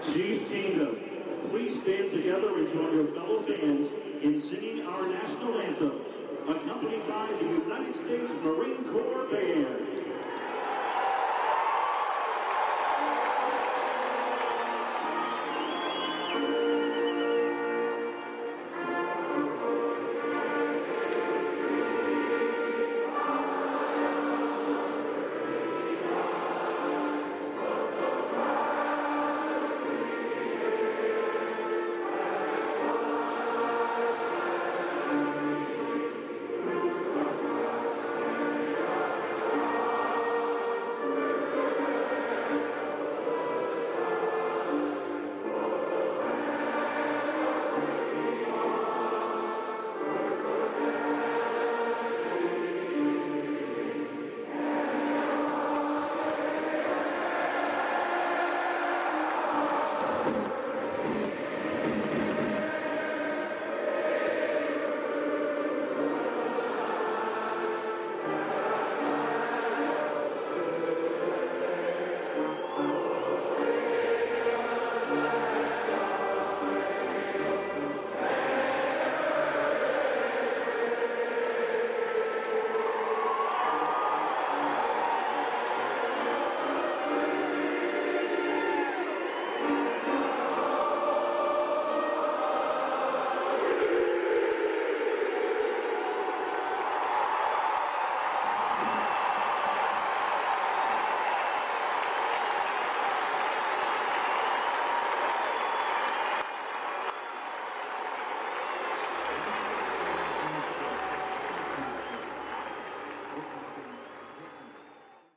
Chiefs Kingdom, please stand together and join your fellow fans in singing our national anthem, accompanied by the United States Marine Corps Band.